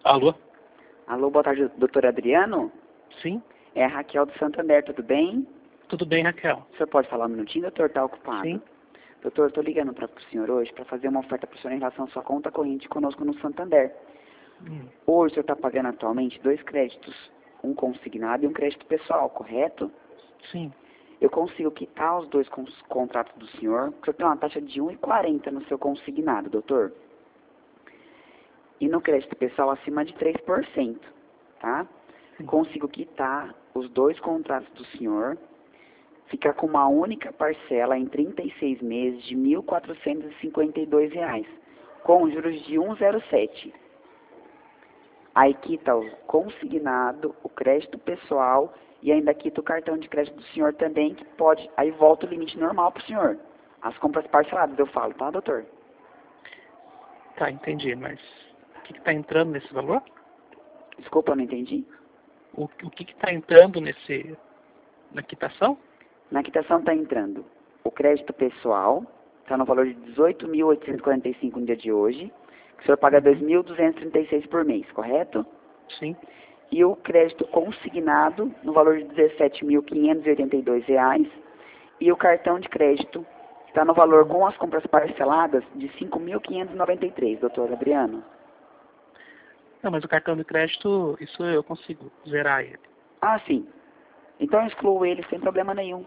Alô? Alô, boa tarde, doutor Adriano? Sim? É a Raquel do Santander, tudo bem? Tudo bem, Raquel? O senhor pode falar um minutinho, doutor? Está ocupado? Sim. Doutor, estou ligando para o senhor hoje para fazer uma oferta para o senhor em relação à sua conta corrente conosco no Santander. Hoje o senhor está pagando atualmente 2 créditos, um consignado e um crédito pessoal, correto? Sim. Eu consigo quitar os dois contratos do senhor, porque eu tenho uma taxa de 1,40 no seu consignado, doutor. E no crédito pessoal acima de 3%, tá? Sim. Consigo quitar os 2 contratos do senhor, ficar com uma única parcela em 36 meses de R$ 1.452, com juros de 1,07. Aí quita o consignado, o crédito pessoal e ainda quita o cartão de crédito do senhor também, que pode, aí volta o limite normal para o senhor. As compras parceladas, eu falo, tá, doutor? Tá, entendi, mas o que está entrando nesse valor? Desculpa, eu não entendi. O que está entrando na quitação? Na quitação está entrando o crédito pessoal, está no valor de R$ 18.845 no dia de hoje, que o senhor paga R$ 2.236 por mês, correto? Sim. E o crédito consignado no valor de R$ 17.582, e o cartão de crédito está no valor com as compras parceladas de R$ 5.593, doutor Adriano. Não, mas o cartão de crédito, isso eu consigo zerar ele. Ah, sim. Então eu excluo ele sem problema nenhum.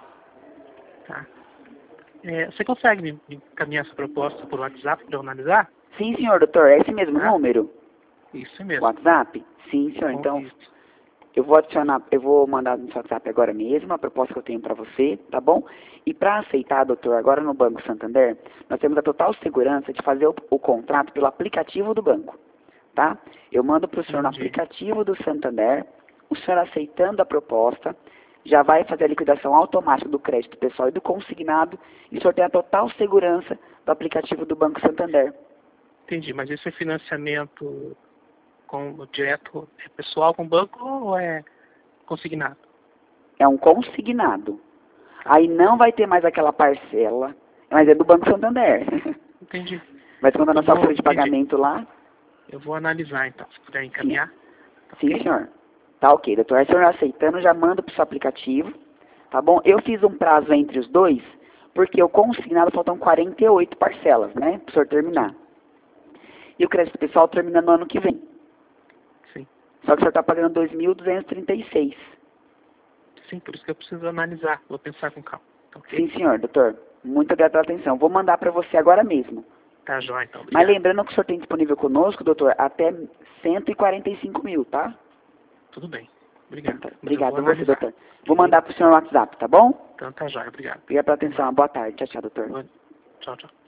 Tá. Você consegue me encaminhar essa proposta por WhatsApp para eu analisar? Sim, senhor, doutor. É esse mesmo número? Isso mesmo. WhatsApp? Sim, senhor. Então, eu vou mandar no seu WhatsApp agora mesmo a proposta que eu tenho para você, tá bom? E para aceitar, doutor, agora no Banco Santander, nós temos a total segurança de fazer o contrato pelo aplicativo do banco, tá? Eu mando para o senhor no aplicativo do Santander, o senhor aceitando a proposta, já vai fazer a liquidação automática do crédito pessoal e do consignado, e o senhor tem a total segurança do aplicativo do Banco Santander. Entendi, mas esse é financiamento direto pessoal com o banco ou é consignado? É um consignado. Aí não vai ter mais aquela parcela, mas é do Banco Santander. Entendi. Vai ter na nossa folha de pagamento lá. Eu vou analisar então, se puder encaminhar. Sim, okay, senhor. Tá ok, doutor. Aí o senhor aceitando, já manda pro seu aplicativo, tá bom? Eu fiz um prazo entre os dois, porque o consignado faltam 48 parcelas, né? Pro senhor terminar. E o crédito pessoal termina no ano que vem. Sim. Só que o senhor está pagando 2.236. Sim, por isso que eu preciso analisar. Vou pensar com calma. Okay? Sim, senhor, doutor. Muito obrigado pela atenção. Vou mandar para você agora mesmo. Tá, jóia, então. Obrigado. Mas lembrando que o senhor tem disponível conosco, doutor, até 145 mil, tá? Tudo bem. Obrigado. Então, obrigado a você, analisar. doutor. Vou mandar para o senhor no WhatsApp, tá bom? Então tá jóia, obrigado. Obrigado pela atenção. Boa tarde. Tchau, tchau, doutor. Tchau, tchau.